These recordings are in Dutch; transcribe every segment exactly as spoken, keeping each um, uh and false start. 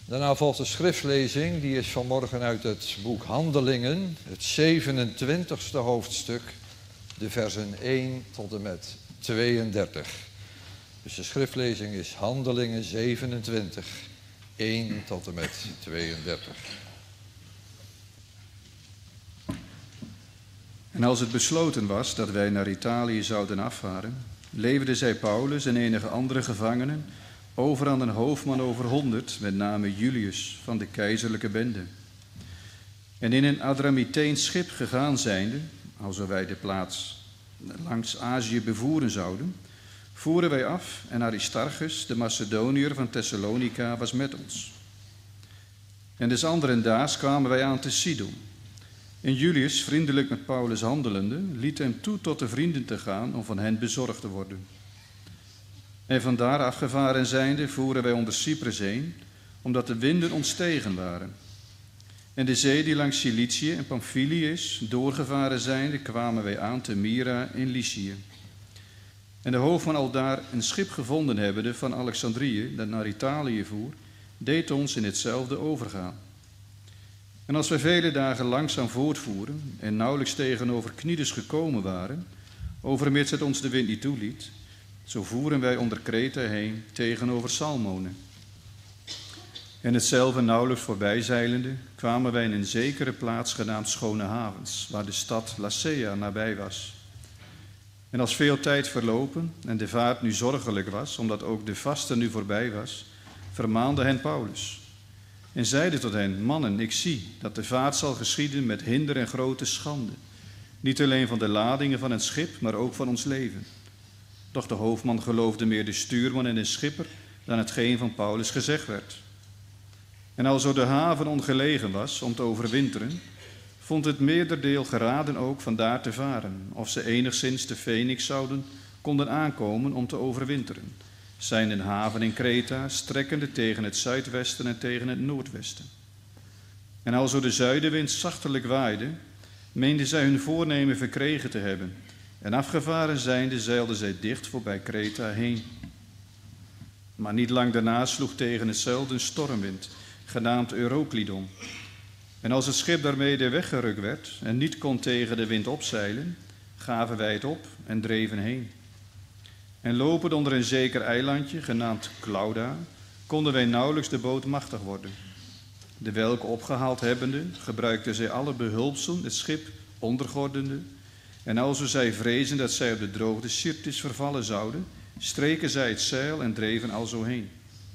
Daarna volgt de schriftlezing, die is vanmorgen uit het boek Handelingen, het zevenentwintigste hoofdstuk, de versen één tot en met tweeëndertig. Dus de schriftlezing is Handelingen zevenentwintig, één tot en met tweeëndertig. En als het besloten was dat wij naar Italië zouden afvaren, leverden zij Paulus en enige andere gevangenen over aan een hoofdman over honderd, met name Julius, van de keizerlijke bende. En in een Adramiteens schip gegaan zijnde, alzo wij de plaats langs Azië bevoeren zouden, voeren wij af en Aristarchus, de Macedoniër van Thessalonica, was met ons. En des anderen daags kwamen wij aan te Sidon. En Julius, vriendelijk met Paulus handelende, liet hem toe tot de vrienden te gaan om van hen bezorgd te worden. En vandaar afgevaren zijnde voeren wij onder Cyprus heen, omdat de winden ons tegen waren. En de zee die langs Cilicië en Pamphylië is, doorgevaren zijnde, kwamen wij aan te Myra in Lycië. En de hoofdman aldaar een schip gevonden hebbende van Alexandrië, dat naar Italië voer, deed ons in hetzelfde overgaan. En als wij vele dagen langzaam voortvoeren en nauwelijks tegenover Knidus gekomen waren, overmits het ons de wind niet toeliet, zo voeren wij onder Kreta heen tegenover Salmone. En hetzelfde nauwelijks voorbijzeilende kwamen wij in een zekere plaats genaamd Schone Havens, waar de stad Lasea nabij was. En als veel tijd verlopen en de vaart nu zorgelijk was, omdat ook de vaste nu voorbij was, vermaande hen Paulus. En zeide tot hen: mannen, ik zie dat de vaart zal geschieden met hinder en grote schande. Niet alleen van de ladingen van het schip, maar ook van ons leven. Doch de hoofdman geloofde meer de stuurman en de schipper dan hetgeen van Paulus gezegd werd. En alzo de haven ongelegen was om te overwinteren, vond het meerderdeel geraden ook vandaar te varen, of ze enigszins te Phoenix zouden konden aankomen om te overwinteren, zijn een haven in Kreta, strekkende tegen het zuidwesten en tegen het noordwesten. En alzo de zuidenwind zachtelijk waaide, meenden zij hun voornemen verkregen te hebben, en afgevaren zijnde zeilden zij dicht voorbij Kreta heen. Maar niet lang daarna sloeg tegen hetzelfde een stormwind, genaamd Euroclydon. En als het schip daarmede weggerukt werd en niet kon tegen de wind opzeilen, gaven wij het op en dreven heen. En lopend onder een zeker eilandje, genaamd Clauda, konden wij nauwelijks de boot machtig worden. De welke opgehaald hebbende, gebruikten zij alle behulpselen het schip ondergordende. En alzo zij vrezen dat zij op de droogte Syrtis vervallen zouden, streken zij het zeil en dreven alzo heen.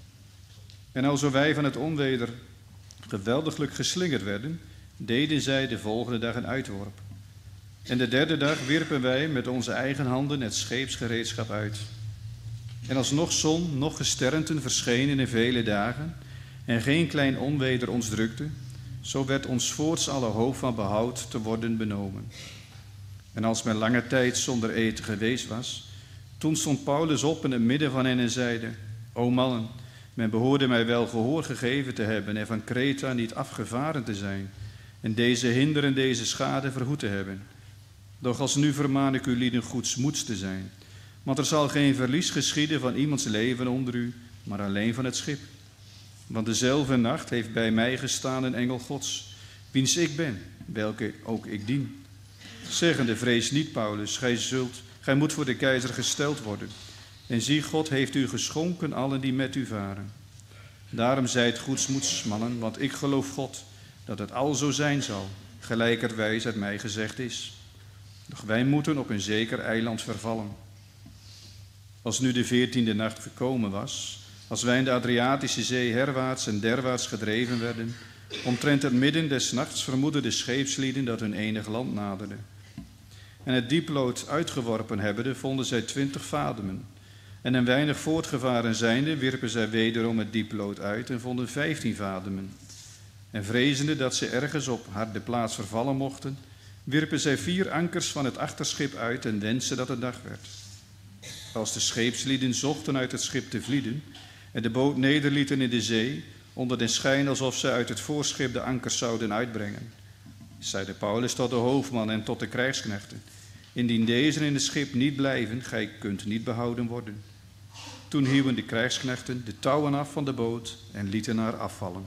En alzo wij van het onweder geweldiglijk geslingerd werden, deden zij de volgende dag een uitworp. En de derde dag wierpen wij met onze eigen handen het scheepsgereedschap uit. En als nog zon, nog gesternten verschenen in vele dagen, en geen klein onweder ons drukte, zo werd ons voorts alle hoop van behoud te worden benomen. En als men lange tijd zonder eten geweest was, toen stond Paulus op in het midden van hen en zeide: O mannen, men behoorde mij wel gehoor gegeven te hebben en van Kreta niet afgevaren te zijn, en deze hinder en deze schade verhoed te hebben. Doch als nu vermaan ik u lieden goedsmoeds te zijn, want er zal geen verlies geschieden van iemands leven onder u, maar alleen van het schip. Want dezelfde nacht heeft bij mij gestaan een engel Gods, wiens ik ben, welke ook ik dien. Zeggende: vrees niet, Paulus, gij zult, gij moet voor de keizer gesteld worden. En zie, God heeft u geschonken allen die met u varen. Daarom zijt goedsmoeds, mannen, want ik geloof God, dat het al zo zijn zal, gelijkerwijs uit mij gezegd is. Doch wij moeten op een zeker eiland vervallen. Als nu de veertiende nacht gekomen was, als wij in de Adriatische Zee herwaarts en derwaarts gedreven werden, omtrent het midden des nachts vermoedden de scheepslieden dat hun enig land naderde. En het dieplood uitgeworpen hebbende, vonden zij twintig vademen. En een weinig voortgevaren zijnde, wierpen zij wederom het dieplood uit en vonden vijftien vademen. En vrezende dat ze ergens op harde plaats vervallen mochten, wierpen zij vier ankers van het achterschip uit en wensten dat het dag werd. Als de scheepslieden zochten uit het schip te vlieden en de boot nederlieten in de zee, onder den schijn alsof zij uit het voorschip de ankers zouden uitbrengen, zeide Paulus tot de hoofdman en tot de krijgsknechten: indien deze in het schip niet blijven, gij kunt niet behouden worden. Toen hieuwen de krijgsknechten de touwen af van de boot en lieten haar afvallen.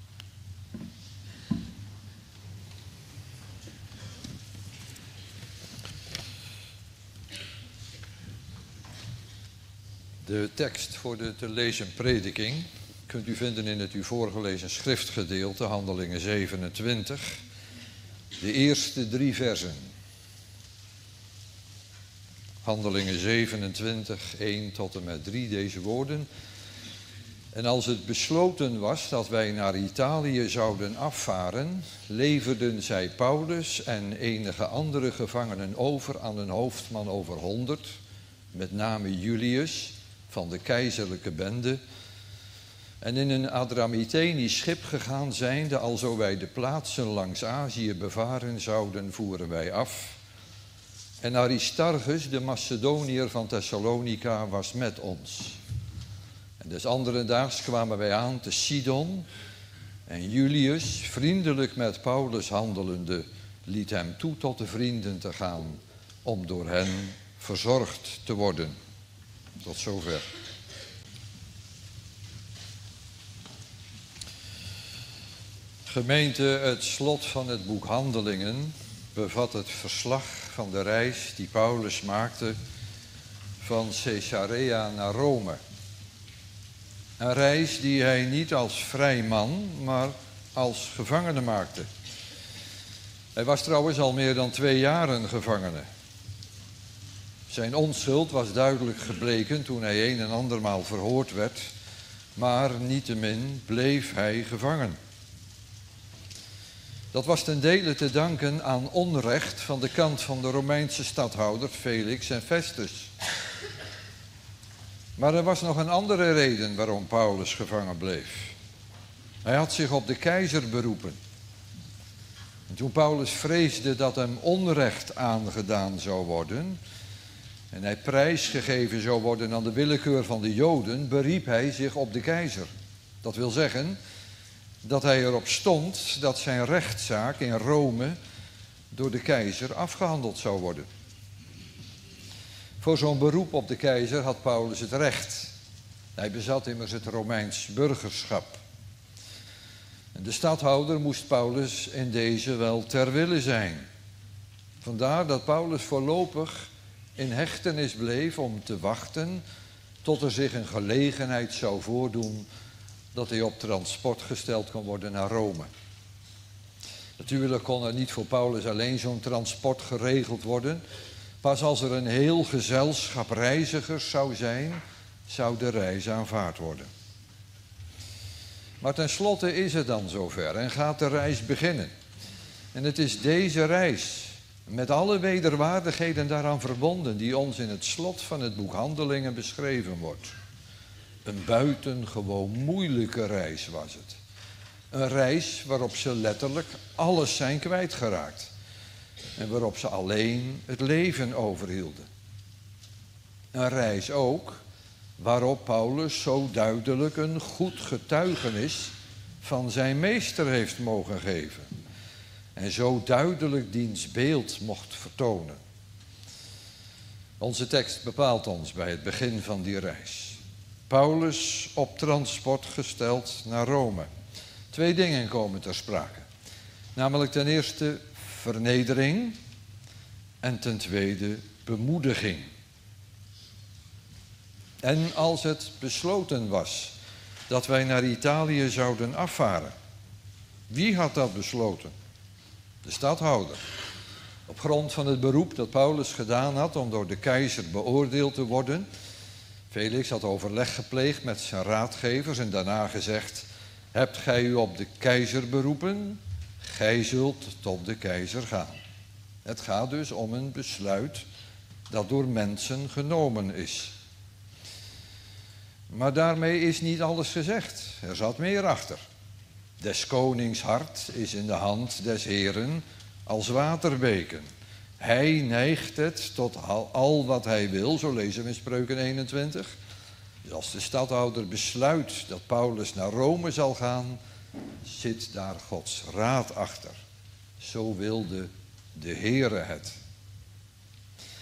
De tekst voor de te lezen prediking kunt u vinden in het u voorgelezen schriftgedeelte, Handelingen zevenentwintig, de eerste drie versen. Handelingen zevenentwintig, één tot en met drie, deze woorden. En als het besloten was dat wij naar Italië zouden afvaren, leverden zij Paulus en enige andere gevangenen over aan een hoofdman over honderd, met name Julius, van de keizerlijke bende, en in een Adramytenisch schip gegaan zijnde, alzo wij de plaatsen langs Azië bevaren zouden, voeren wij af. En Aristarchus, de Macedoniër van Thessalonica, was met ons. En des andere daags kwamen wij aan te Sidon, en Julius, vriendelijk met Paulus handelende, liet hem toe tot de vrienden te gaan, om door hen verzorgd te worden. Tot zover. Gemeente, het slot van het boek Handelingen bevat het verslag van de reis die Paulus maakte van Caesarea naar Rome. Een reis die hij niet als vrij man, maar als gevangene maakte. Hij was trouwens al meer dan twee jaren gevangene. Zijn onschuld was duidelijk gebleken toen hij een en andermaal verhoord werd, maar niettemin bleef hij gevangen. Dat was ten dele te danken aan onrecht van de kant van de Romeinse stadhouders Felix en Festus. Maar er was nog een andere reden waarom Paulus gevangen bleef. Hij had zich op de keizer beroepen. En toen Paulus vreesde dat hem onrecht aangedaan zou worden en hij prijsgegeven zou worden aan de willekeur van de Joden, beriep hij zich op de keizer. Dat wil zeggen dat hij erop stond dat zijn rechtszaak in Rome door de keizer afgehandeld zou worden. Voor zo'n beroep op de keizer had Paulus het recht. Hij bezat immers het Romeins burgerschap. En de stadhouder moest Paulus in deze wel ter wille zijn. Vandaar dat Paulus voorlopig in hechtenis bleef om te wachten tot er zich een gelegenheid zou voordoen dat hij op transport gesteld kon worden naar Rome. Natuurlijk kon er niet voor Paulus alleen zo'n transport geregeld worden. Pas als er een heel gezelschap reizigers zou zijn, zou de reis aanvaard worden. Maar tenslotte is het dan zover en gaat de reis beginnen. En het is deze reis, met alle wederwaardigheden daaraan verbonden, die ons in het slot van het boek Handelingen beschreven wordt. Een buitengewoon moeilijke reis was het. Een reis waarop ze letterlijk alles zijn kwijtgeraakt. En waarop ze alleen het leven overhielden. Een reis ook waarop Paulus zo duidelijk een goed getuigenis van zijn meester heeft mogen geven. En zo duidelijk diens beeld mocht vertonen. Onze tekst bepaalt ons bij het begin van die reis. Paulus op transport gesteld naar Rome. Twee dingen komen ter sprake. Namelijk ten eerste vernedering en ten tweede bemoediging. En als het besloten was dat wij naar Italië zouden afvaren. Wie had dat besloten? De stadhouder. Op grond van het beroep dat Paulus gedaan had om door de keizer beoordeeld te worden. Felix had overleg gepleegd met zijn raadgevers en daarna gezegd: hebt gij u op de keizer beroepen? Gij zult tot de keizer gaan. Het gaat dus om een besluit dat door mensen genomen is. Maar daarmee is niet alles gezegd. Er zat meer achter. Des konings hart is in de hand des Heren als waterbeken. Hij neigt het tot al wat hij wil, zo lezen we in Spreuken eenentwintig. Dus als de stadhouder besluit dat Paulus naar Rome zal gaan, zit daar Gods raad achter. Zo wilde de Heere het.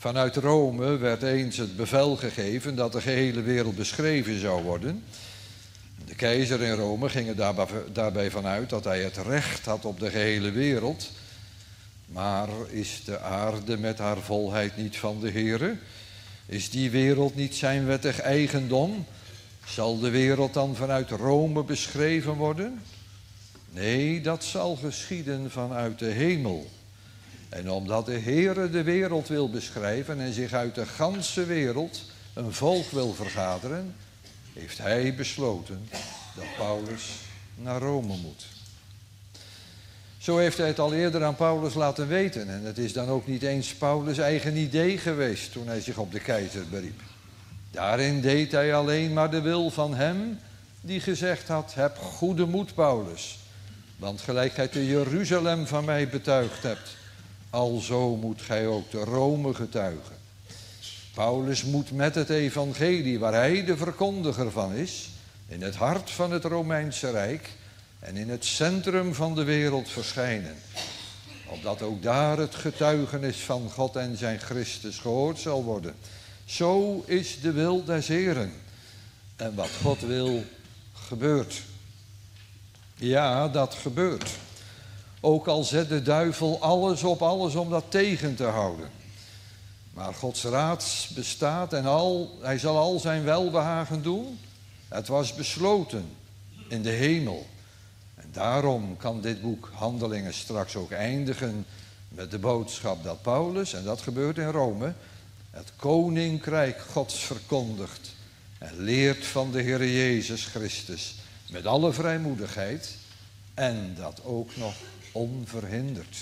Vanuit Rome werd eens het bevel gegeven dat de gehele wereld beschreven zou worden. De keizer in Rome ging er daarbij vanuit dat hij het recht had op de gehele wereld. Maar is de aarde met haar volheid niet van de Heere? Is die wereld niet zijn wettig eigendom? Zal de wereld dan vanuit Rome beschreven worden? Nee, dat zal geschieden vanuit de hemel. En omdat de Heere de wereld wil beschrijven en zich uit de ganse wereld een volk wil vergaderen, heeft hij besloten dat Paulus naar Rome moet. Zo heeft hij het al eerder aan Paulus laten weten. En het is dan ook niet eens Paulus' eigen idee geweest toen hij zich op de keizer beriep. Daarin deed hij alleen maar de wil van hem die gezegd had: heb goede moed, Paulus. Want gelijk gij te Jeruzalem van mij betuigd hebt, alzo moet gij ook te Rome getuigen. Paulus moet met het evangelie, waar hij de verkondiger van is, in het hart van het Romeinse Rijk en in het centrum van de wereld verschijnen. Opdat ook daar het getuigenis van God en zijn Christus gehoord zal worden. Zo is de wil des Heeren. En wat God wil, gebeurt. Ja, dat gebeurt. Ook al zet de duivel alles op alles om dat tegen te houden. Maar Gods raad bestaat en al, hij zal al zijn welbehagen doen. Het was besloten in de hemel. En daarom kan dit boek Handelingen straks ook eindigen met de boodschap dat Paulus, en dat gebeurt in Rome, het koninkrijk Gods verkondigt en leert van de Heer Jezus Christus met alle vrijmoedigheid en dat ook nog onverhinderd.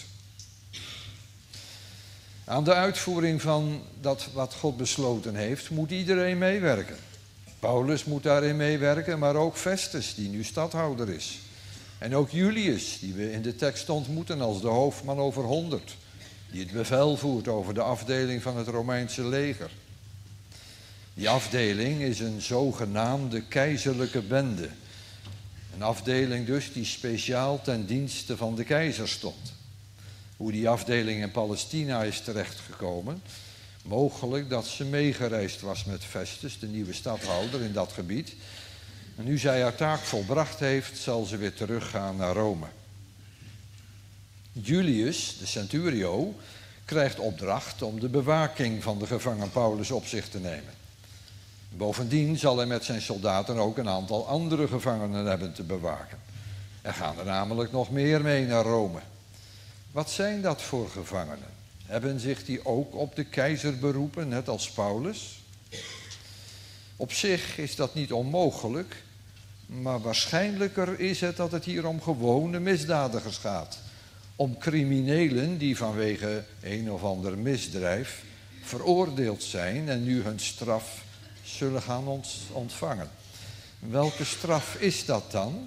Aan de uitvoering van dat wat God besloten heeft, moet iedereen meewerken. Paulus moet daarin meewerken, maar ook Festus, die nu stadhouder is. En ook Julius, die we in de tekst ontmoeten als de hoofdman over honderd, die het bevel voert over de afdeling van het Romeinse leger. Die afdeling is een zogenaamde keizerlijke bende. Een afdeling dus die speciaal ten dienste van de keizer stond. Hoe die afdeling in Palestina is terechtgekomen, mogelijk dat ze meegereisd was met Festus, de nieuwe stadhouder in dat gebied. En nu zij haar taak volbracht heeft, zal ze weer teruggaan naar Rome. Julius, de centurio, krijgt opdracht om de bewaking van de gevangen Paulus op zich te nemen. Bovendien zal hij met zijn soldaten ook een aantal andere gevangenen hebben te bewaken. Er gaan er namelijk nog meer mee naar Rome. Wat zijn dat voor gevangenen? Hebben zich die ook op de keizer beroepen, net als Paulus? Op zich is dat niet onmogelijk, maar waarschijnlijker is het dat het hier om gewone misdadigers gaat. Om criminelen die vanwege een of ander misdrijf veroordeeld zijn en nu hun straf zullen gaan ontvangen. Welke straf is dat dan?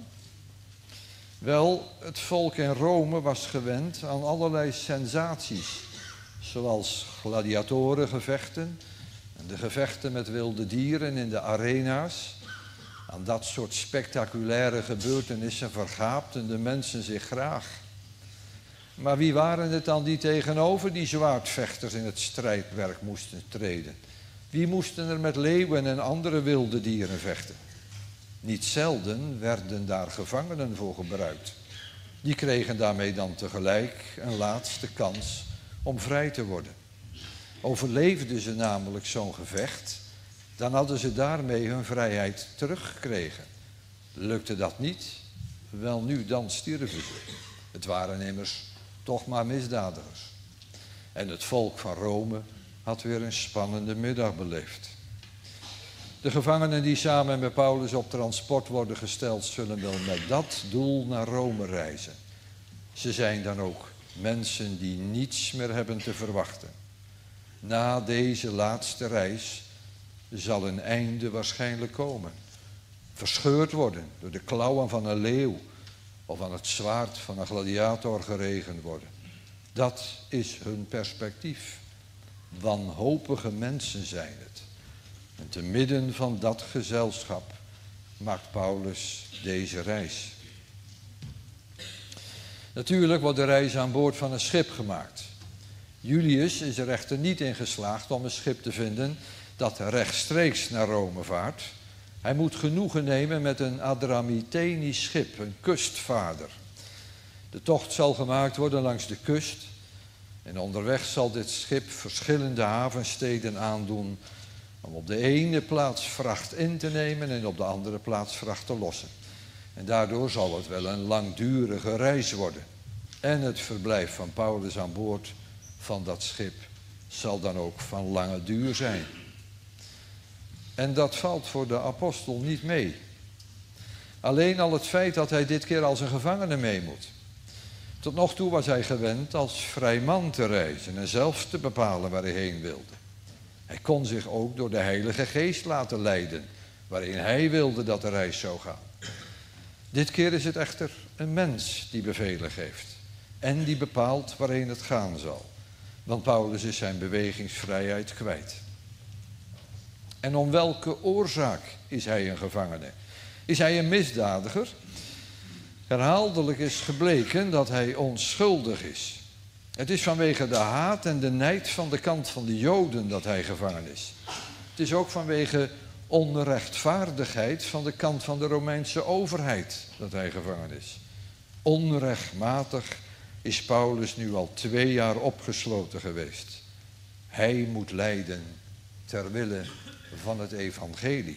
Wel, het volk in Rome was gewend aan allerlei sensaties, zoals gladiatorengevechten en de gevechten met wilde dieren in de arena's. Aan dat soort spectaculaire gebeurtenissen vergaapten de mensen zich graag. Maar wie waren het dan die tegenover die zwaardvechters in het strijdwerk moesten treden? Wie moesten er met leeuwen en andere wilde dieren vechten? Niet zelden werden daar gevangenen voor gebruikt. Die kregen daarmee dan tegelijk een laatste kans om vrij te worden. Overleefden ze namelijk zo'n gevecht, dan hadden ze daarmee hun vrijheid teruggekregen. Lukte dat niet, wel nu dan stierven ze. Het waren immers toch maar misdadigers. En het volk van Rome had weer een spannende middag beleefd. De gevangenen die samen met Paulus op transport worden gesteld, zullen wel met dat doel naar Rome reizen. Ze zijn dan ook mensen die niets meer hebben te verwachten. Na deze laatste reis zal een einde waarschijnlijk komen. Verscheurd worden door de klauwen van een leeuw of aan het zwaard van een gladiator geregend worden. Dat is hun perspectief. Wanhopige mensen zijn het. En te midden van dat gezelschap maakt Paulus deze reis. Natuurlijk wordt de reis aan boord van een schip gemaakt. Julius is er echter niet in geslaagd om een schip te vinden dat rechtstreeks naar Rome vaart. Hij moet genoegen nemen met een Adramytenisch schip, een kustvaarder. De tocht zal gemaakt worden langs de kust en onderweg zal dit schip verschillende havensteden aandoen om op de ene plaats vracht in te nemen en op de andere plaats vracht te lossen. En daardoor zal het wel een langdurige reis worden. En het verblijf van Paulus aan boord van dat schip zal dan ook van lange duur zijn. En dat valt voor de apostel niet mee. Alleen al het feit dat hij dit keer als een gevangene mee moet. Tot nog toe was hij gewend als vrij man te reizen en zelf te bepalen waar hij heen wilde. Hij kon zich ook door de Heilige Geest laten leiden, waarin hij wilde dat de reis zou gaan. Dit keer is het echter een mens die bevelen geeft en die bepaalt waarheen het gaan zal. Want Paulus is zijn bewegingsvrijheid kwijt. En om welke oorzaak is hij een gevangene? Is hij een misdadiger? Herhaaldelijk is gebleken dat hij onschuldig is. Het is vanwege de haat en de nijd van de kant van de Joden dat hij gevangen is. Het is ook vanwege onrechtvaardigheid van de kant van de Romeinse overheid dat hij gevangen is. Onrechtmatig is Paulus nu al twee jaar opgesloten geweest. Hij moet lijden ter wille van het evangelie.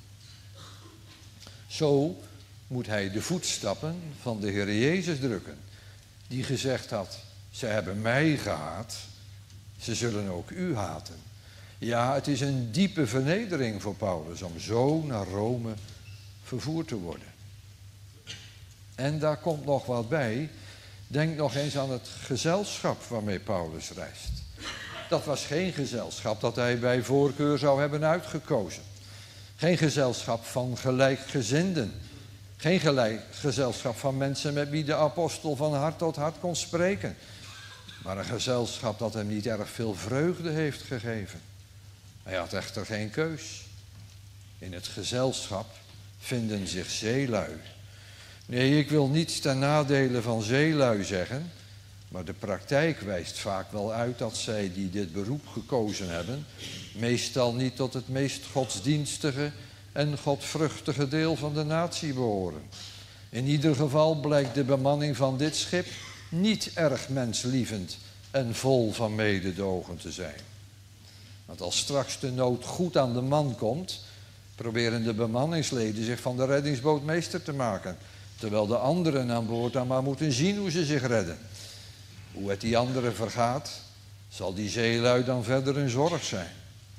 Zo moet hij de voetstappen van de Heer Jezus drukken, die gezegd had: ze hebben mij gehaat, ze zullen ook u haten. Ja, het is een diepe vernedering voor Paulus om zo naar Rome vervoerd te worden. En daar komt nog wat bij. Denk nog eens aan het gezelschap waarmee Paulus reist. Dat was geen gezelschap dat hij bij voorkeur zou hebben uitgekozen. Geen gezelschap van gelijkgezinden. Geen gelijk gezelschap van mensen met wie de apostel van hart tot hart kon spreken. Maar een gezelschap dat hem niet erg veel vreugde heeft gegeven. Hij had echter geen keus. In het gezelschap vinden zich zeelui. Nee, ik wil niets ten nadele van zeelui zeggen, maar de praktijk wijst vaak wel uit dat zij die dit beroep gekozen hebben, meestal niet tot het meest godsdienstige en godvruchtige deel van de natie behoren. In ieder geval blijkt de bemanning van dit schip niet erg menslievend en vol van mededogen te zijn. Want als straks de nood goed aan de man komt, proberen de bemanningsleden zich van de reddingsboot meester te maken, terwijl de anderen aan boord dan maar moeten zien hoe ze zich redden. Hoe het die anderen vergaat, zal die zeelui dan verder een zorg zijn.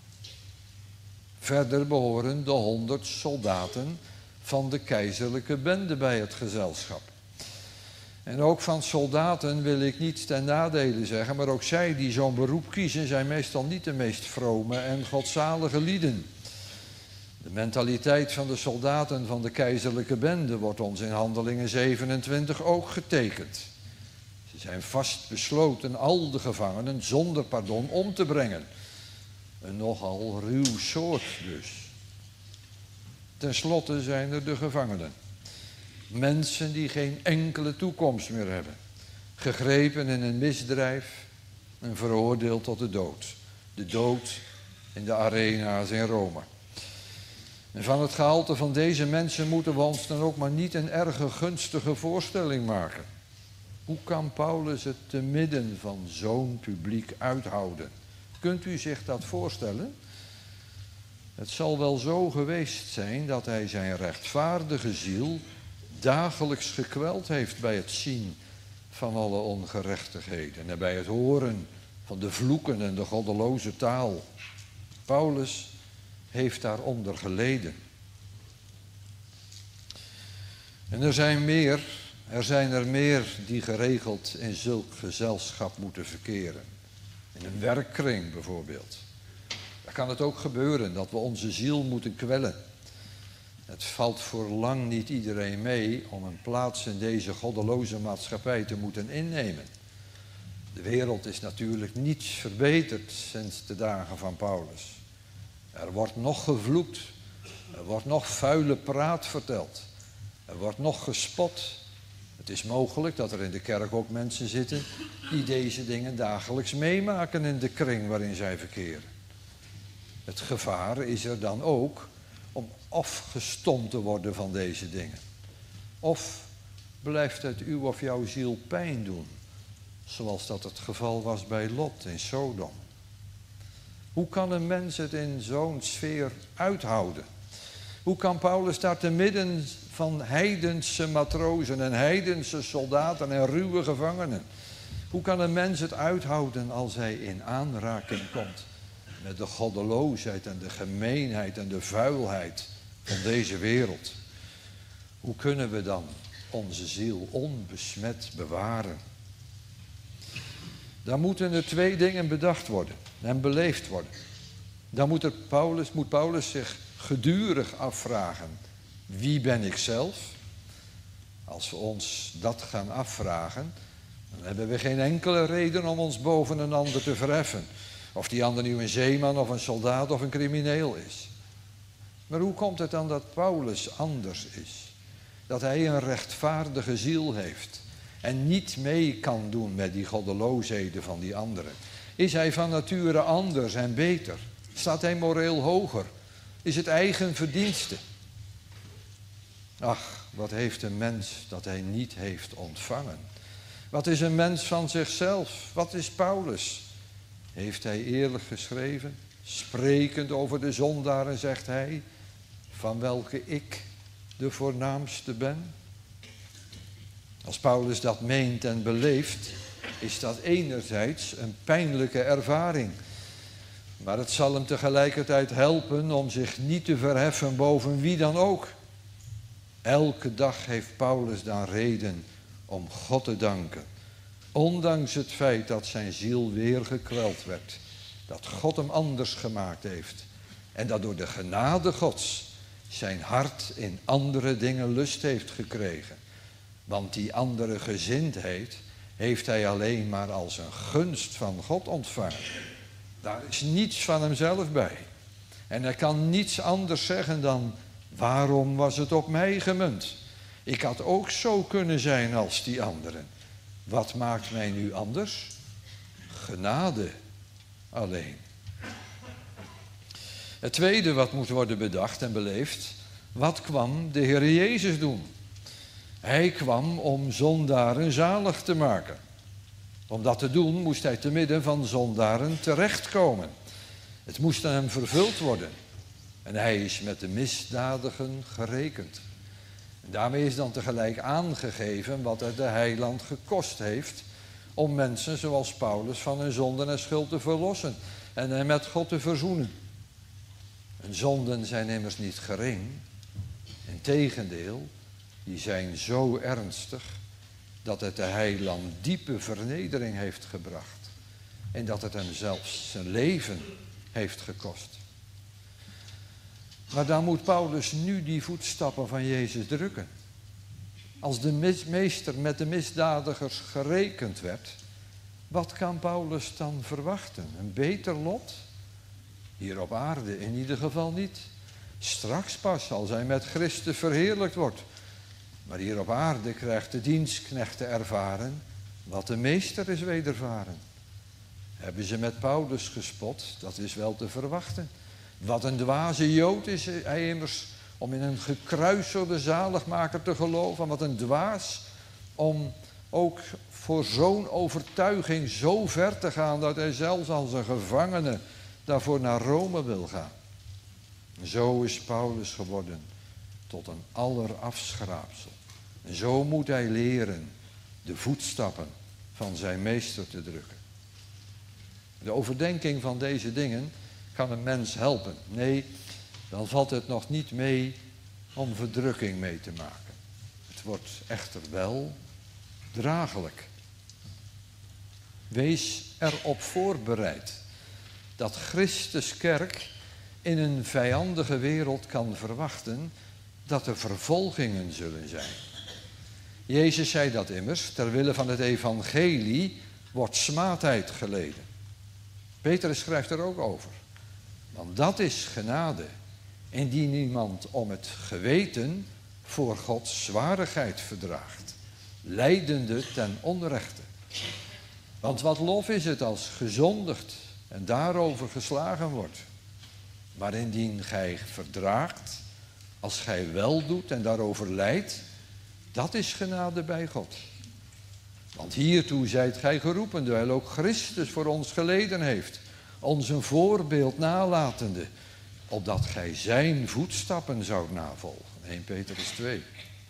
Verder behoren de honderd soldaten van de keizerlijke bende bij het gezelschap. En ook van soldaten wil ik niets ten nadele zeggen, maar ook zij die zo'n beroep kiezen zijn meestal niet de meest vrome en godzalige lieden. De mentaliteit van de soldaten van de keizerlijke bende wordt ons in Handelingen zevenentwintig ook getekend. Ze zijn vast besloten al de gevangenen zonder pardon om te brengen. Een nogal ruw soort dus. Ten slotte zijn er de gevangenen. Mensen die geen enkele toekomst meer hebben. Gegrepen in een misdrijf en veroordeeld tot de dood. De dood in de arena's in Rome. En van het gehalte van deze mensen moeten we ons dan ook maar niet een erge gunstige voorstelling maken. Hoe kan Paulus het te midden van zo'n publiek uithouden? Kunt u zich dat voorstellen? Het zal wel zo geweest zijn dat hij zijn rechtvaardige ziel dagelijks gekweld heeft bij het zien van alle ongerechtigheden en bij het horen van de vloeken en de goddeloze taal. Paulus heeft daaronder geleden. En er zijn meer, er zijn er meer die geregeld in zulk gezelschap moeten verkeren. In een werkkring bijvoorbeeld. Daar kan het ook gebeuren dat we onze ziel moeten kwellen. Het valt voor lang niet iedereen mee om een plaats in deze goddeloze maatschappij te moeten innemen. De wereld is natuurlijk niets verbeterd sinds de dagen van Paulus. Er wordt nog gevloekt, er wordt nog vuile praat verteld, er wordt nog gespot. Het Het is mogelijk dat er in de kerk ook mensen zitten die deze dingen dagelijks meemaken in de kring waarin zij verkeren. Het gevaar is er dan ook om of gestompt te worden van deze dingen. Of blijft het uw of jouw ziel pijn doen, zoals dat het geval was bij Lot in Sodom. Hoe kan een mens het in zo'n sfeer uithouden? Hoe kan Paulus daar te midden van heidense matrozen en heidense soldaten en ruwe gevangenen? Hoe kan een mens het uithouden als hij in aanraking komt met de goddeloosheid en de gemeenheid en de vuilheid van deze wereld? Hoe kunnen we dan onze ziel onbesmet bewaren? Dan moeten er twee dingen bedacht worden en beleefd worden. Dan moet, er Paulus, moet Paulus zich gedurig afvragen, wie ben ik zelf? Als we ons dat gaan afvragen, dan hebben we geen enkele reden om ons boven een ander te verheffen. Of die ander nu een zeeman of een soldaat of een crimineel is. Maar hoe komt het dan dat Paulus anders is? Dat hij een rechtvaardige ziel heeft en niet mee kan doen met die goddeloosheden van die anderen. Is hij van nature anders en beter? Staat hij moreel hoger? Is het eigen verdienste? Ach, wat heeft een mens dat hij niet heeft ontvangen? Wat is een mens van zichzelf? Wat is Paulus? Heeft hij eerlijk geschreven? Sprekend over de zondaren zegt hij, van welke ik de voornaamste ben? Als Paulus dat meent en beleeft, is dat enerzijds een pijnlijke ervaring. Maar het zal hem tegelijkertijd helpen om zich niet te verheffen boven wie dan ook. Elke dag heeft Paulus dan reden om God te danken. Ondanks het feit dat zijn ziel weer gekweld werd. Dat God hem anders gemaakt heeft. En dat door de genade Gods zijn hart in andere dingen lust heeft gekregen. Want die andere gezindheid heeft hij alleen maar als een gunst van God ontvangen. Daar is niets van hemzelf bij. En hij kan niets anders zeggen dan, waarom was het op mij gemunt? Ik had ook zo kunnen zijn als die anderen. Wat maakt mij nu anders? Genade alleen. Het tweede wat moet worden bedacht en beleefd, wat kwam de Heer Jezus doen? Hij kwam om zondaren zalig te maken. Om dat te doen moest hij te midden van zondaren terechtkomen. Het moest aan hem vervuld worden. En hij is met de misdadigen gerekend. En daarmee is dan tegelijk aangegeven wat het de heiland gekost heeft om mensen zoals Paulus van hun zonden en schuld te verlossen en hen met God te verzoenen. Hun zonden zijn immers niet gering. Integendeel, die zijn zo ernstig dat het de heiland diepe vernedering heeft gebracht. En dat het hem zelfs zijn leven heeft gekost. Maar dan moet Paulus nu die voetstappen van Jezus drukken. Als de meester met de misdadigers gerekend werd, wat kan Paulus dan verwachten? Een beter lot? Hier op aarde in ieder geval niet. Straks pas als hij met Christus verheerlijkt wordt. Maar hier op aarde krijgt de dienstknecht te ervaren wat de meester is wedervaren. Hebben ze met Paulus gespot? Dat is wel te verwachten. Wat een dwaze Jood is hij immers om in een gekruiselde zaligmaker te geloven. Wat een dwaas om ook voor zo'n overtuiging zo ver te gaan dat hij zelfs als een gevangene daarvoor naar Rome wil gaan. Zo is Paulus geworden tot een allerafschraapsel. En zo moet hij leren de voetstappen van zijn meester te drukken. De overdenking van deze dingen kan een mens helpen. Nee, dan valt het nog niet mee om verdrukking mee te maken. Het wordt echter wel draaglijk. Wees erop voorbereid dat Christus kerk in een vijandige wereld kan verwachten dat er vervolgingen zullen zijn. Jezus zei dat immers, ter wille van het evangelie wordt smaadheid geleden. Petrus schrijft er ook over. Want dat is genade, indien iemand om het geweten voor Gods zwarigheid verdraagt. lijdende ten onrechte. Want wat lof is het als gezondigd en daarover geslagen wordt. Maar indien gij verdraagt, als gij wel doet en daarover lijdt, dat is genade bij God. Want hiertoe zijt gij geroepen, terwijl ook Christus voor ons geleden heeft, ons een voorbeeld nalatende, opdat gij zijn voetstappen zoudt navolgen. Eerste Petrus twee.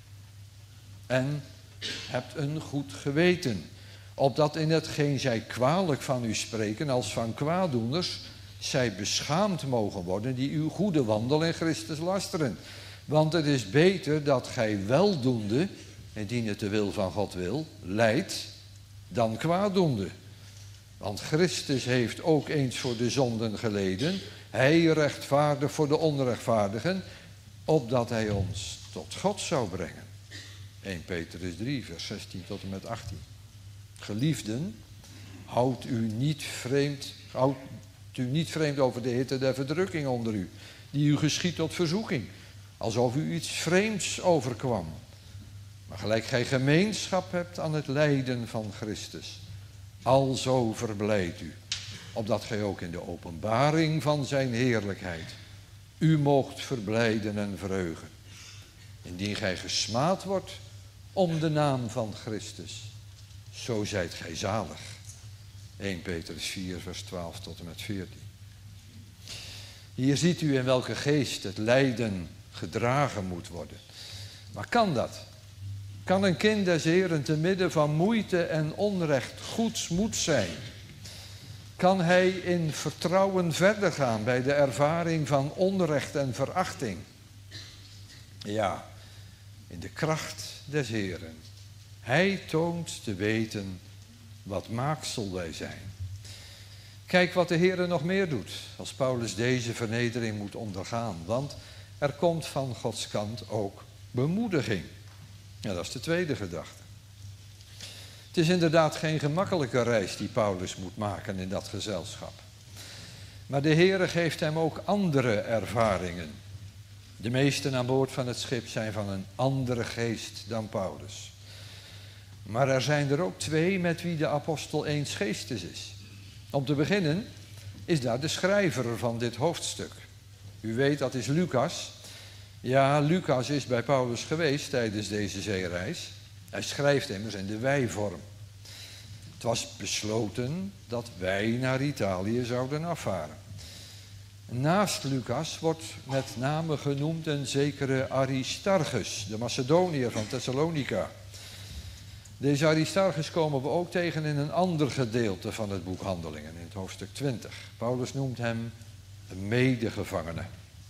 En hebt een goed geweten, opdat in hetgeen zij kwalijk van u spreken als van kwaaddoeners, zij beschaamd mogen worden die uw goede wandel in Christus lasteren. Want het is beter dat gij weldoende, indien het de wil van God wil, lijdt, dan kwaaddoende. Want Christus heeft ook eens voor de zonden geleden, hij rechtvaardig voor de onrechtvaardigen, opdat hij ons tot God zou brengen. Eerste Petrus drie, vers zestien tot en met achttien. Geliefden, houd u niet vreemd, houd u niet vreemd over de hitte der verdrukking onder u, die u geschiedt tot verzoeking, alsof u iets vreemds overkwam. Maar gelijk gij gemeenschap hebt aan het lijden van Christus, alzo verblijdt u, opdat gij ook in de openbaring van zijn heerlijkheid u moogt verblijden en verheugen. Indien gij gesmaad wordt om de naam van Christus, zo zijt gij zalig. Eerste Petrus vier, vers twaalf tot en met veertien. Hier ziet u in welke geest het lijden gedragen moet worden. Maar kan dat? Kan een kind des Heeren te midden van moeite en onrecht goedsmoed zijn? Kan hij in vertrouwen verder gaan bij de ervaring van onrecht en verachting? Ja, in de kracht des Heeren. Hij toont te weten wat maaksel wij zijn. Kijk wat de Heer nog meer doet als Paulus deze vernedering moet ondergaan. Want er komt van Gods kant ook bemoediging. Ja, dat is de tweede gedachte. Het is inderdaad geen gemakkelijke reis die Paulus moet maken in dat gezelschap. Maar de Heer geeft hem ook andere ervaringen. De meesten aan boord van het schip zijn van een andere geest dan Paulus. Maar er zijn er ook twee met wie de apostel eens geestes is. Om te beginnen is daar de schrijver van dit hoofdstuk. U weet, dat is Lucas. Ja, Lucas is bij Paulus geweest tijdens deze zeereis. Hij schrijft immers in de wij-vorm. Het was besloten dat wij naar Italië zouden afvaren. Naast Lucas wordt met name genoemd een zekere Aristarchus, de Macedoniër van Thessalonica. Deze Aristarchus komen we ook tegen in een ander gedeelte van het boek Handelingen, in het hoofdstuk twintig. Paulus noemt hem een medegevangene.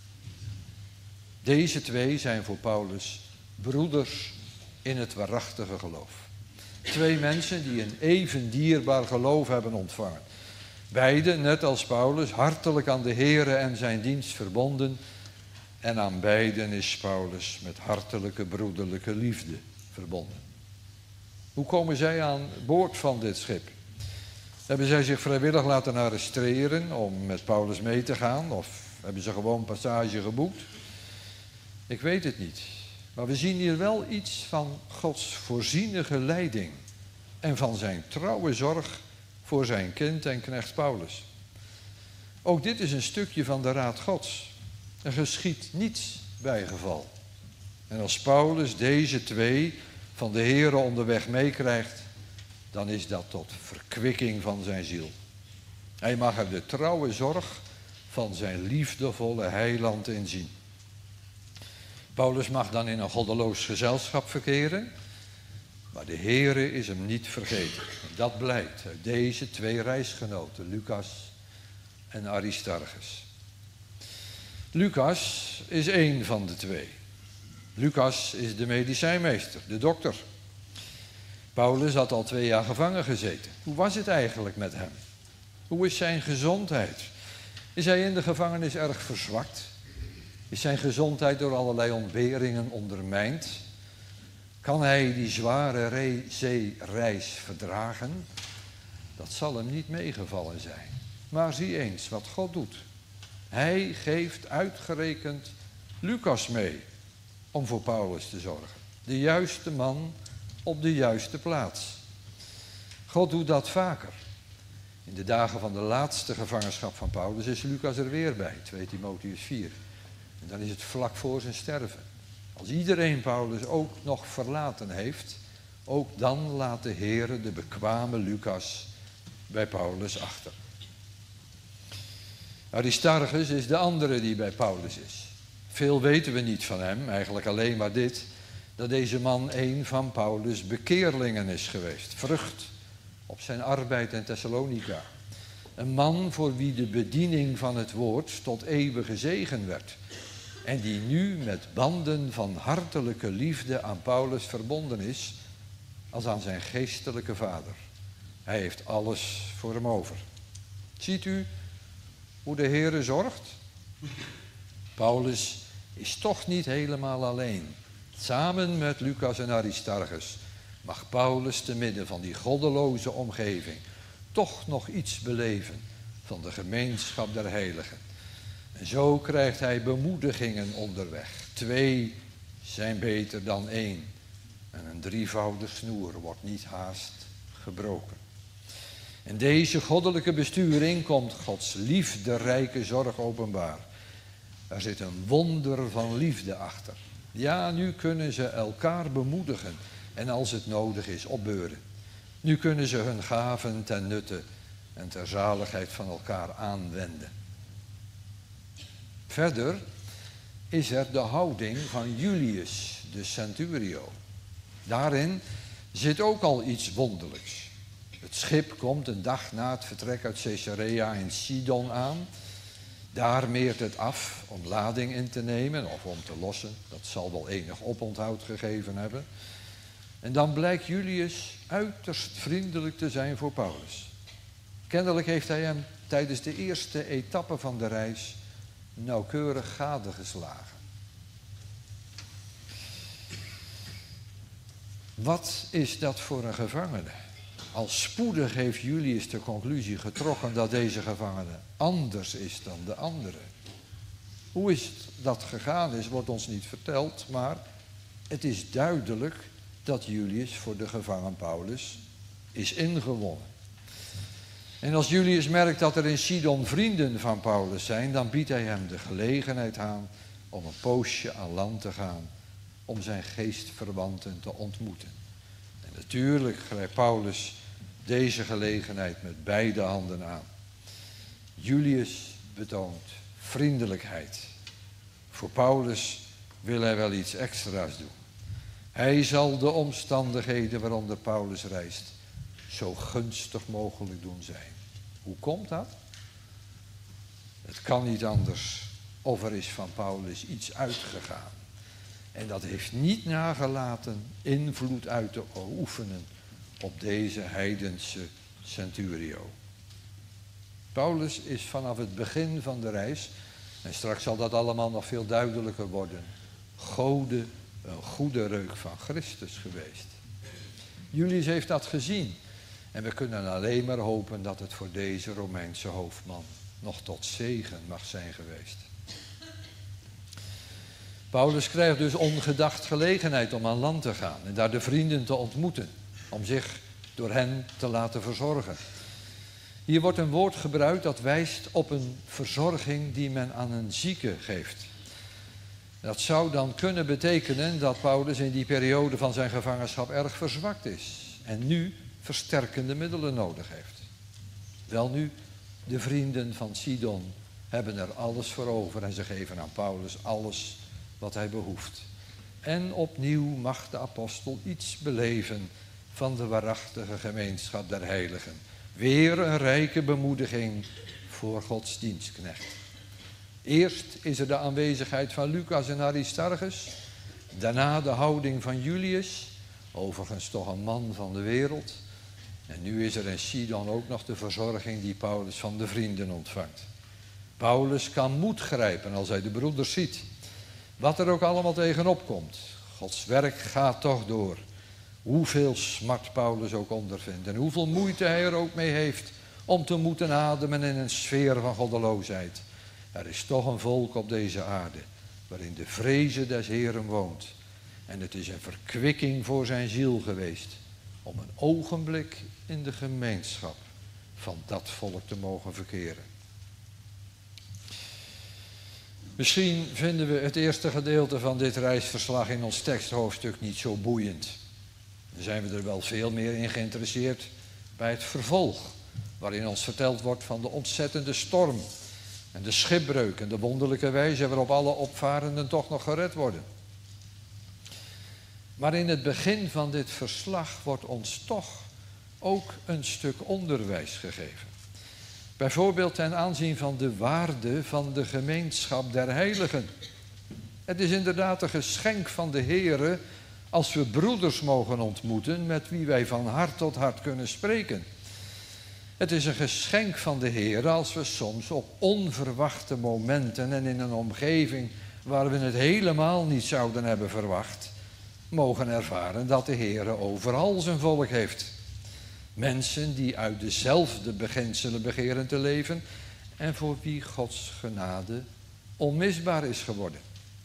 Deze twee zijn voor Paulus broeders in het waarachtige geloof. Twee mensen die een even dierbaar geloof hebben ontvangen. Beiden, net als Paulus, hartelijk aan de Here en zijn dienst verbonden. En aan beiden is Paulus met hartelijke broederlijke liefde verbonden. Hoe komen zij aan boord van dit schip? Hebben zij zich vrijwillig laten arresteren om met Paulus mee te gaan? Of hebben ze gewoon passage geboekt? Ik weet het niet. Maar we zien hier wel iets van Gods voorzienige leiding. En van zijn trouwe zorg voor zijn kind en knecht Paulus. Ook dit is een stukje van de raad Gods. Er geschiedt niets bijgeval. En als Paulus deze twee van de Here onderweg meekrijgt, dan is dat tot verkwikking van zijn ziel. Hij mag er de trouwe zorg van zijn liefdevolle heiland in zien. Paulus mag dan in een goddeloos gezelschap verkeren, maar de Heere is hem niet vergeten. En dat blijkt uit deze twee reisgenoten, Lucas en Aristarchus. Lucas is één van de twee. Lucas is de medicijnmeester, de dokter. Paulus had al twee jaar gevangen gezeten. Hoe was het eigenlijk met hem? Hoe is zijn gezondheid? Is hij in de gevangenis erg verzwakt? Is zijn gezondheid door allerlei ontberingen ondermijnd? Kan hij die zware zeereis verdragen? Dat zal hem niet meegevallen zijn. Maar zie eens wat God doet. Hij geeft uitgerekend Lucas mee om voor Paulus te zorgen. De juiste man op de juiste plaats. God doet dat vaker. In de dagen van de laatste gevangenschap van Paulus is Lucas er weer bij, twee Timotheüs vier. En dan is het vlak voor zijn sterven. Als iedereen Paulus ook nog verlaten heeft, ook dan laat de Heere de bekwame Lucas bij Paulus achter. Aristarchus is de andere die bij Paulus is. Veel weten we niet van hem, eigenlijk alleen maar dit, dat deze man een van Paulus' bekeerlingen is geweest. Vrucht op zijn arbeid in Thessalonica. Een man voor wie de bediening van het woord tot eeuwige zegen werd. En die nu met banden van hartelijke liefde aan Paulus verbonden is als aan zijn geestelijke vader. Hij heeft alles voor hem over. Ziet u hoe de Heere zorgt? Paulus is toch niet helemaal alleen. Samen met Lucas en Aristarchus mag Paulus te midden van die goddeloze omgeving toch nog iets beleven van de gemeenschap der heiligen. En zo krijgt hij bemoedigingen onderweg. Twee zijn beter dan één. En een drievoudig snoer wordt niet haast gebroken. In deze goddelijke besturing komt Gods liefderijke zorg openbaar. Er zit een wonder van liefde achter. Ja, nu kunnen ze elkaar bemoedigen en als het nodig is opbeuren. Nu kunnen ze hun gaven ten nutte en ter zaligheid van elkaar aanwenden. Verder is er de houding van Julius, de centurio. Daarin zit ook al iets wonderlijks. Het schip komt een dag na het vertrek uit Caesarea in Sidon aan. Daar meert het af om lading in te nemen of om te lossen. Dat zal wel enig oponthoud gegeven hebben. En dan blijkt Julius uiterst vriendelijk te zijn voor Paulus. Kennelijk heeft hij hem tijdens de eerste etappe van de reis nauwkeurig gadegeslagen. Wat is dat voor een gevangene? Al spoedig heeft Julius de conclusie getrokken dat deze gevangene anders is dan de andere. Hoe is het dat gegaan is, wordt ons niet verteld, maar het is duidelijk dat Julius voor de gevangen Paulus is ingewonnen. En als Julius merkt dat er in Sidon vrienden van Paulus zijn, dan biedt hij hem de gelegenheid aan om een poosje aan land te gaan, om zijn geestverwanten te ontmoeten. En natuurlijk grijpt Paulus deze gelegenheid met beide handen aan. Julius betoont vriendelijkheid. Voor Paulus wil hij wel iets extra's doen. Hij zal de omstandigheden waaronder Paulus reist zo gunstig mogelijk doen zijn. Hoe komt dat? Het kan niet anders of er is van Paulus iets uitgegaan. En dat heeft niet nagelaten invloed uit te oefenen op deze heidense centurio. Paulus is vanaf het begin van de reis, en straks zal dat allemaal nog veel duidelijker worden, gode een goede reuk van Christus geweest. Julius heeft dat gezien. En we kunnen alleen maar hopen dat het voor deze Romeinse hoofdman nog tot zegen mag zijn geweest. Paulus krijgt dus ongedacht gelegenheid om aan land te gaan en daar de vrienden te ontmoeten, om zich door hen te laten verzorgen. Hier wordt een woord gebruikt dat wijst op een verzorging die men aan een zieke geeft. Dat zou dan kunnen betekenen dat Paulus in die periode van zijn gevangenschap erg verzwakt is en nu versterkende middelen nodig heeft. Welnu, de vrienden van Sidon hebben er alles voor over en ze geven aan Paulus alles wat hij behoeft. En opnieuw mag de apostel iets beleven van de waarachtige gemeenschap der heiligen. Weer een rijke bemoediging voor Gods dienstknecht. Eerst is er de aanwezigheid van Lucas en Aristarchus. Daarna de houding van Julius, overigens toch een man van de wereld. En nu is er in Sidon ook nog de verzorging die Paulus van de vrienden ontvangt. Paulus kan moed grijpen als hij de broeders ziet. Wat er ook allemaal tegenop komt. Gods werk gaat toch door. Hoeveel smart Paulus ook ondervindt en hoeveel moeite hij er ook mee heeft om te moeten ademen in een sfeer van goddeloosheid. Er is toch een volk op deze aarde waarin de vreze des Heeren woont En het is een verkwikking voor zijn ziel geweest om een ogenblik in de gemeenschap van dat volk te mogen verkeren. Misschien vinden we het eerste gedeelte van dit reisverslag in ons teksthoofdstuk niet zo boeiend. Dan zijn we er wel veel meer in geïnteresseerd bij het vervolg, waarin ons verteld wordt van de ontzettende storm en de schipbreuk en de wonderlijke wijze waarop alle opvarenden toch nog gered worden. Maar in het begin van dit verslag wordt ons toch ook een stuk onderwijs gegeven. Bijvoorbeeld ten aanzien van de waarde van de gemeenschap der heiligen. Het is inderdaad een geschenk van de Heere als we broeders mogen ontmoeten met wie wij van hart tot hart kunnen spreken. Het is een geschenk van de Heere als we soms op onverwachte momenten en in een omgeving waar we het helemaal niet zouden hebben verwacht, mogen ervaren dat de Heere overal zijn volk heeft. Mensen die uit dezelfde beginselen begeren te leven en voor wie Gods genade onmisbaar is geworden.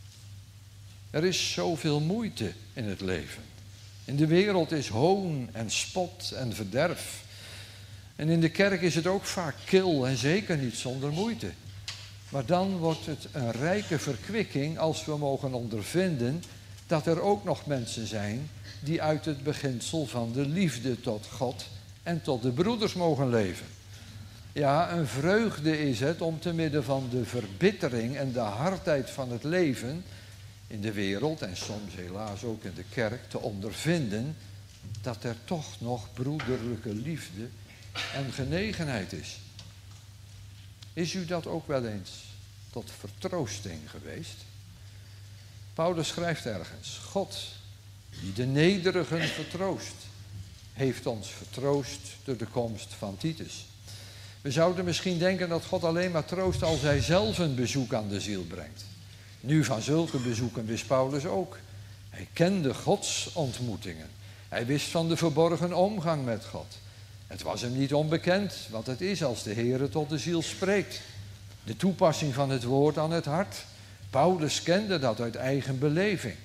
Er is zoveel moeite in het leven. In de wereld is hoon en spot en verderf. En in de kerk is het ook vaak kil en zeker niet zonder moeite. Maar dan wordt het een rijke verkwikking als we mogen ondervinden dat er ook nog mensen zijn die uit het beginsel van de liefde tot God en tot de broeders mogen leven. Ja, een vreugde is het om te midden van de verbittering en de hardheid van het leven in de wereld en soms helaas ook in de kerk te ondervinden dat er toch nog broederlijke liefde en genegenheid is. Is u dat ook wel eens tot vertroosting geweest? Paulus schrijft ergens: God, die de nederigen vertroost, heeft ons vertroost door de komst van Titus. We zouden misschien denken dat God alleen maar troost als hij zelf een bezoek aan de ziel brengt. Nu van zulke bezoeken wist Paulus ook. Hij kende Gods ontmoetingen. Hij wist van de verborgen omgang met God. Het was hem niet onbekend wat het is als de Heere tot de ziel spreekt. De toepassing van het woord aan het hart. Paulus kende dat uit eigen beleving.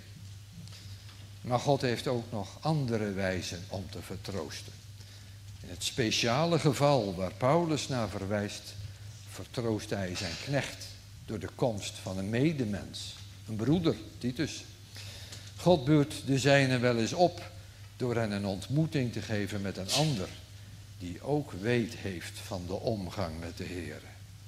Maar God heeft ook nog andere wijzen om te vertroosten. In het speciale geval waar Paulus naar verwijst, vertroost hij zijn knecht door de komst van een medemens, een broeder, Titus. God beurt de zijnen wel eens op door hen een ontmoeting te geven met een ander, die ook weet heeft van de omgang met de Heer.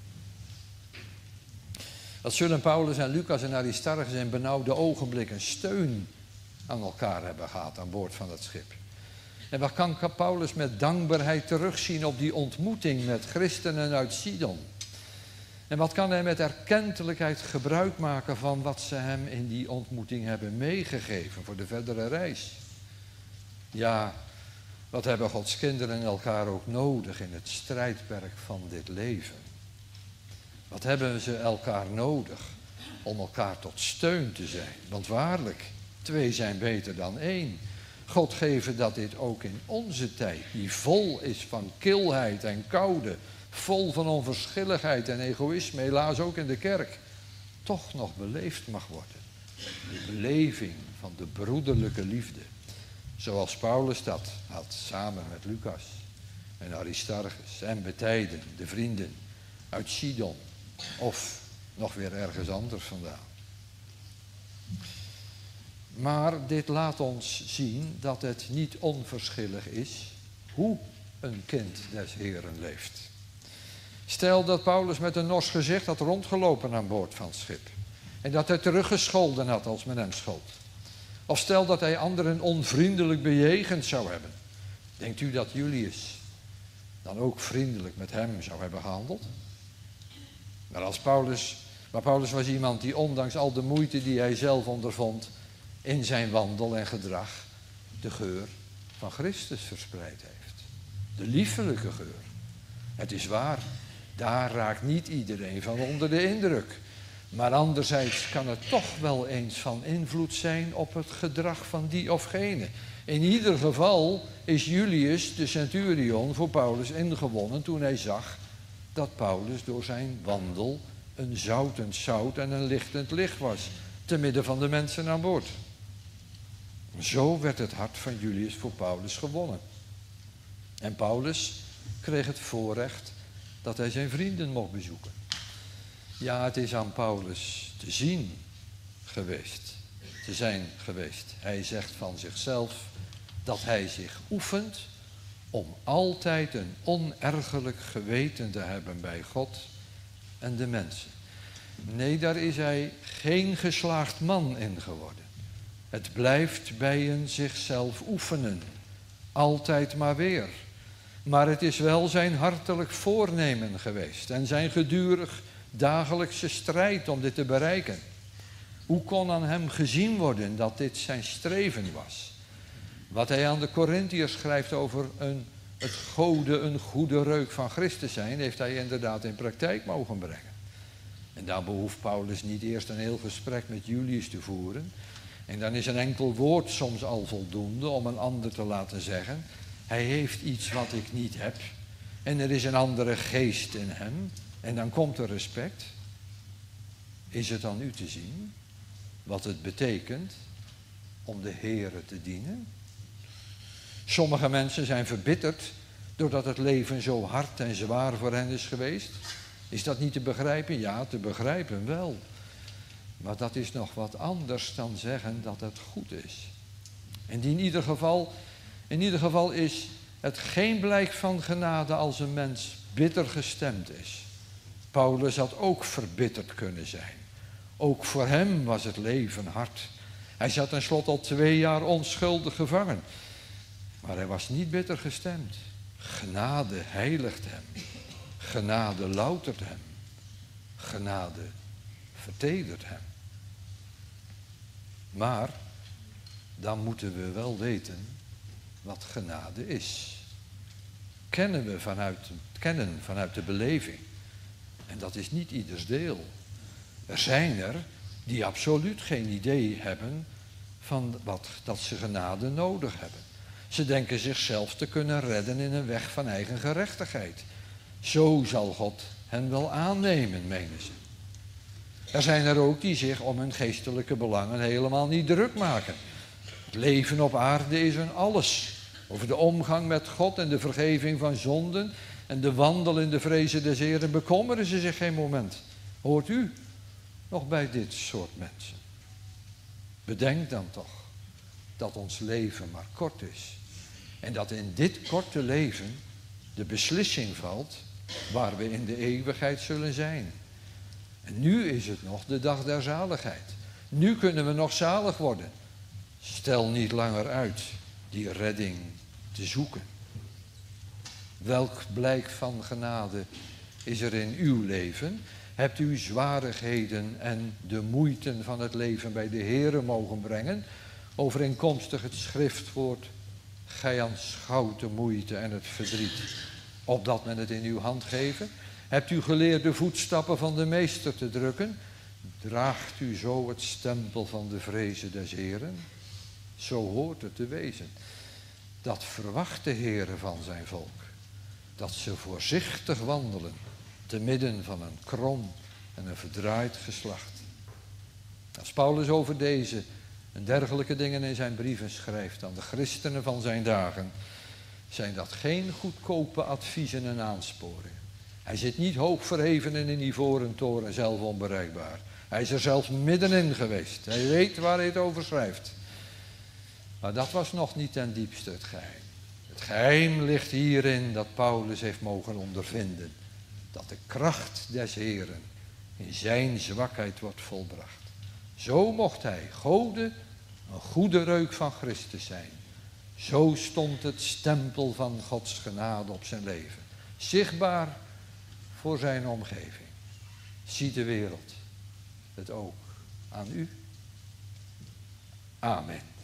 Dat zullen Paulus en Lucas en Aristarchus in benauwde ogenblikken steun aan elkaar hebben gehad aan boord van het schip. En wat kan Paulus met dankbaarheid terugzien op die ontmoeting met christenen uit Sidon? En wat kan hij met erkentelijkheid gebruik maken van wat ze hem in die ontmoeting hebben meegegeven voor de verdere reis? Ja, wat hebben Gods kinderen elkaar ook nodig in het strijdperk van dit leven? Wat hebben ze elkaar nodig om elkaar tot steun te zijn? Want waarlijk, twee zijn beter dan één. God geven dat dit ook in onze tijd, die vol is van kilheid en koude, vol van onverschilligheid en egoïsme, helaas ook in de kerk, toch nog beleefd mag worden. De beleving van de broederlijke liefde. Zoals Paulus dat had samen met Lucas en Aristarchus en Betijden, de vrienden uit Sidon of nog weer ergens anders vandaan. Maar dit laat ons zien dat het niet onverschillig is hoe een kind des Heeren leeft. Stel dat Paulus met een nors gezicht had rondgelopen aan boord van het schip en dat hij teruggescholden had als men hem schold. Of stel dat hij anderen onvriendelijk bejegend zou hebben. Denkt u dat Julius dan ook vriendelijk met hem zou hebben gehandeld? Maar, als Paulus, maar Paulus was iemand die ondanks al de moeite die hij zelf ondervond in zijn wandel en gedrag de geur van Christus verspreid heeft. De liefelijke geur. Het is waar, daar raakt niet iedereen van onder de indruk. Maar anderzijds kan het toch wel eens van invloed zijn op het gedrag van die of gene. In ieder geval is Julius de centurion voor Paulus ingewonnen toen hij zag dat Paulus door zijn wandel een zoutend zout en een lichtend licht was, te midden van de mensen aan boord. Zo werd het hart van Julius voor Paulus gewonnen. En Paulus kreeg het voorrecht dat hij zijn vrienden mocht bezoeken. Ja, het is aan Paulus te zien geweest, te zijn geweest. Hij zegt van zichzelf dat hij zich oefent om altijd een onergerlijk geweten te hebben bij God en de mensen. Nee, daar is hij geen geslaagd man in geworden. Het blijft bij een zichzelf oefenen, altijd maar weer. Maar het is wel zijn hartelijk voornemen geweest en zijn gedurig dagelijkse strijd om dit te bereiken. Hoe kon aan hem gezien worden dat dit zijn streven was? Wat hij aan de Korintiërs schrijft over een, het gode, een goede reuk van Christus zijn, heeft hij inderdaad in praktijk mogen brengen. En daar behoeft Paulus niet eerst een heel gesprek met Julius te voeren. En dan is een enkel woord soms al voldoende om een ander te laten zeggen: hij heeft iets wat ik niet heb. En er is een andere geest in hem. En dan komt er respect. Is het aan u te zien wat het betekent om de Heere te dienen? Sommige mensen zijn verbitterd doordat het leven zo hard en zwaar voor hen is geweest. Is dat niet te begrijpen? Ja, te begrijpen wel. Maar dat is nog wat anders dan zeggen dat het goed is. En in ieder geval, in ieder geval is het geen blijk van genade als een mens bitter gestemd is. Paulus had ook verbitterd kunnen zijn. Ook voor hem was het leven hard. Hij zat tenslotte al twee jaar onschuldig gevangen. Maar hij was niet bitter gestemd. Genade heiligt hem. Genade loutert hem. Genade vertedert hem. Maar dan moeten we wel weten wat genade is. Kennen we vanuit, kennen vanuit de beleving. En dat is niet ieders deel. Er zijn er die absoluut geen idee hebben van wat, dat ze genade nodig hebben. Ze denken zichzelf te kunnen redden in een weg van eigen gerechtigheid. Zo zal God hen wel aannemen, menen ze. Er zijn er ook die zich om hun geestelijke belangen helemaal niet druk maken. Het leven op aarde is hun alles. Over de omgang met God en de vergeving van zonden en de wandel in de vrezen des Heren bekommeren ze zich geen moment. Hoort u nog bij dit soort mensen? Bedenk dan toch dat ons leven maar kort is. En dat in dit korte leven de beslissing valt waar we in de eeuwigheid zullen zijn. En nu is het nog de dag der zaligheid. Nu kunnen we nog zalig worden. Stel niet langer uit die redding te zoeken. Welk blijk van genade is er in uw leven? Hebt u zwarigheden en de moeiten van het leven bij de Heere mogen brengen? Overeenkomstig het schriftwoord: gij aanschouwt de moeite en het verdriet, opdat men het in uw hand geven. Hebt u geleerd de voetstappen van de meester te drukken? Draagt u zo het stempel van de vrezen des Heren? Zo hoort het te wezen. Dat verwacht de Heere van zijn volk. Dat ze voorzichtig wandelen te midden van een krom en een verdraaid geslacht. Als Paulus over deze en dergelijke dingen in zijn brieven schrijft aan de christenen van zijn dagen, zijn dat geen goedkope adviezen en aansporingen. Hij zit niet hoog verheven in een ivoren toren, zelf onbereikbaar. Hij is er zelfs middenin geweest. Hij weet waar hij het over schrijft. Maar dat was nog niet ten diepste het geheim. Het geheim ligt hierin dat Paulus heeft mogen ondervinden dat de kracht des Heren in zijn zwakheid wordt volbracht. Zo mocht hij, Gode, een goede reuk van Christus zijn. Zo stond het stempel van Gods genade op zijn leven. Zichtbaar voor zijn omgeving. Ziet de wereld het ook aan u? Amen.